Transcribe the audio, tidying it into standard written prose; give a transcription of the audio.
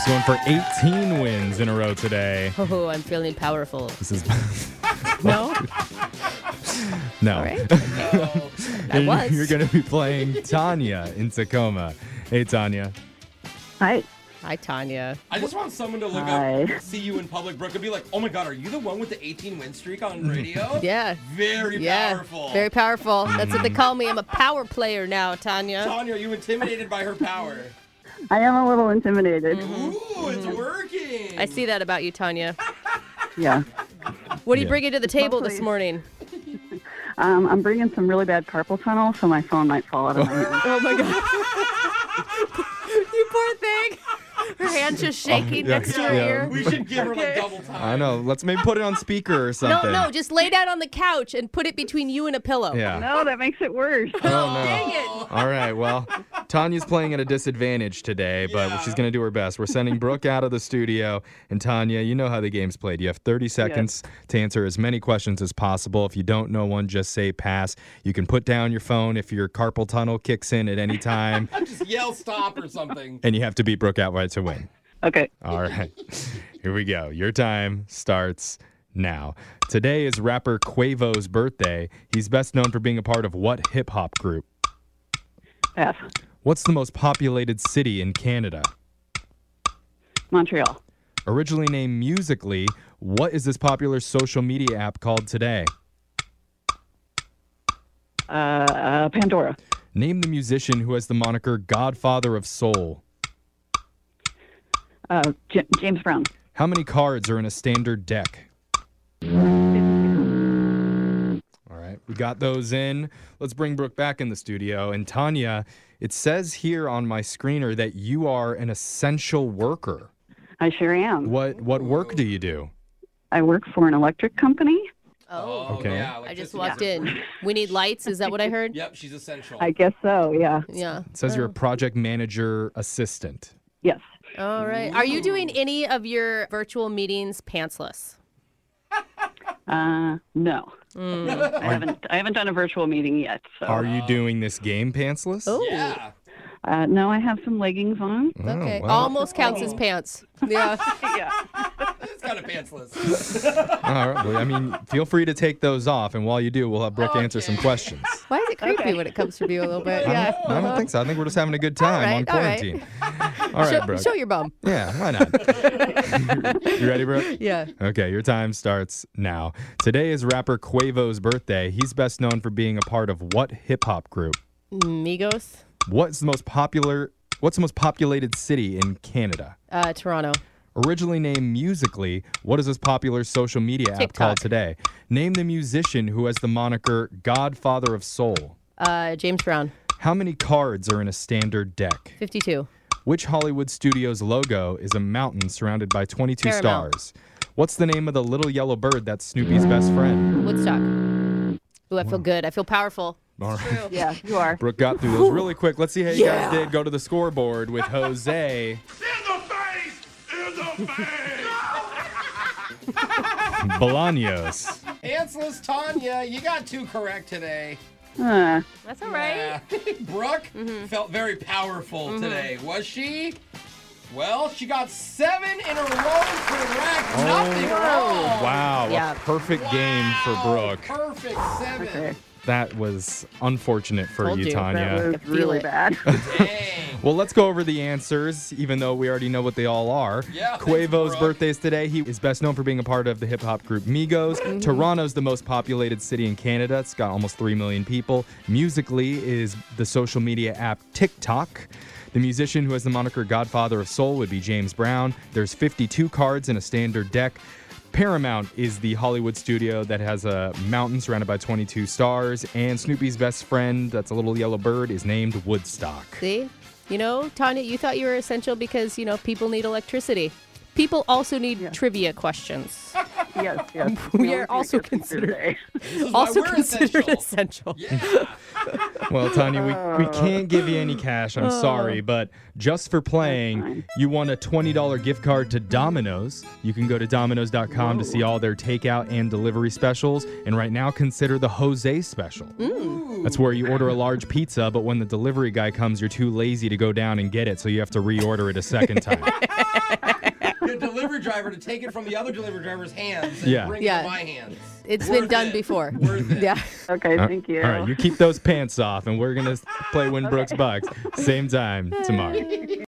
She's going for 18 wins in a row today. Oh, I'm feeling powerful. This is No? no. All right. No. I was. You're going to be playing Tanya in Tacoma. Hey, Tanya. Hi. Hi, Tanya. I just want someone to look Hi. up, see you in public, Brooke, and be like, oh my God, are you the one with the 18 win streak on radio? Yeah. Very powerful. Very powerful. That's what they call me. I'm a power player now, Tanya. Tanya, are you intimidated by her power? I am a little intimidated. Ooh, it's working. I see that about you, Tanya. Yeah. What are you Yeah. bringing to the table this Please. morning? I'm bringing some really bad carpal tunnel, so my phone might fall out of my hand. Oh, my God. You poor thing. Her hand's just shaking yeah, next to her yeah. ear. We should give her like double time. I know. Let's maybe put it on speaker or something. No, just lay down on the couch and put it between you and a pillow. Yeah. No, that makes it worse. Oh, no. Dang it. All right, well, Tanya's playing at a disadvantage today, but Yeah. she's going to do her best. We're sending Brooke out of the studio. And Tanya, you know how the game's played. You have 30 seconds to answer as many questions as possible. If you don't know one, just say pass. You can put down your phone if your carpal tunnel kicks in at any time. Just yell stop or something. And you have to beat Brooke outright to win. Okay. All right, here we go. Your time starts now. Today is rapper Quavo's birthday. He's best known for being a part of what hip-hop group? Pass. What's the most populated city in Canada? Montreal. Originally named Musical.ly, what is this popular social media app called today? Pandora. Name the musician who has the moniker Godfather of Soul. James Brown. How many cards are in a standard deck? All right, we got those in. Let's bring Brooke back in the studio. And Tanya, it says here on my screener that you are an essential worker. I sure am. What work do you do? I work for an electric company. Oh, Okay. Yeah, I just electricity. walked in. We need lights. Is that what I heard? Yep, she's essential. I guess so, yeah. Yeah. It says you're a project manager assistant. Yes. All right. Are you doing any of your virtual meetings pantsless? No. I haven't done a virtual meeting yet. So. Are you doing this game pantsless? Oh. Yeah. No, I have some leggings on. Oh, Okay. well. Almost counts as pants. Yeah. Yeah. It's kind of pantsless. All right. Well, I mean, feel free to take those off, and while you do, we'll have Brooke answer some questions. Why is it creepy when it comes from you a little bit? Yeah. I don't think so. I think we're just having a good time on all right. quarantine. All right, Brooke. Show your bum. Yeah, why not? You ready, Brooke? Yeah. Okay, your time starts now. Today is rapper Quavo's birthday. He's best known for being a part of what hip-hop group? Migos. What's the most populated city in Canada? Toronto. Originally named Musical.ly, what is this popular social media app TikTok. called today? Name the musician who has the moniker Godfather of Soul. James Brown. How many cards are in a standard deck? 52. Which Hollywood studio's logo is a mountain surrounded by 22 Paramount. stars? What's the name of the little yellow bird that's Snoopy's best friend? Woodstock. Ooh, I feel good. I feel powerful. All right. Yeah, you are. Brooke got through those really quick. Let's see how you guys did. Go to the scoreboard with Jose. Bolaños. Pantsless Tanya, you got 2 correct today. That's all right. Brooke felt very powerful today. Was she? Well, she got 7 in a row correct. Nothing wrong. Wow, Yeah. a perfect game for Brooke. Perfect 7. Okay. That was unfortunate for Told you, you. Tanya. That was feel really it. bad. Dang. Well, let's go over the answers, even though we already know what they all are. Yeah, thanks, Quavo's Brooke. birthday is today. He is best known for being a part of the hip-hop group Migos. Toronto's the most populated city in Canada. It's got almost 3 million people. Musical.ly is the social media app TikTok. The musician who has the moniker Godfather of Soul would be James Brown. There's 52 cards in a standard deck. Paramount is the Hollywood studio that has a mountain surrounded by 22 stars. And Snoopy's best friend, that's a little yellow bird, is named Woodstock. See? You know, Tanya, you thought you were essential because, people need electricity. People also need trivia questions. Yes, yes. We are also considered This is why we're essential. Yeah. Well, Tanya, we can't give you any cash. I'm sorry, but just for playing, you won a $20 gift card to Domino's. You can go to Domino's.com to see all their takeout and delivery specials. And right now, consider the Jose special. That's where you order a large pizza, but when the delivery guy comes, you're too lazy to go down and get it, so you have to reorder it a second time. the delivery driver to take it from the other delivery driver's hands and Yeah. bring it to my hands. It's Worth been done it. before. Worth it. Yeah. Okay, thank you. All right, you keep those pants off, and we're going to play Win Brooks Bucks. Same time tomorrow.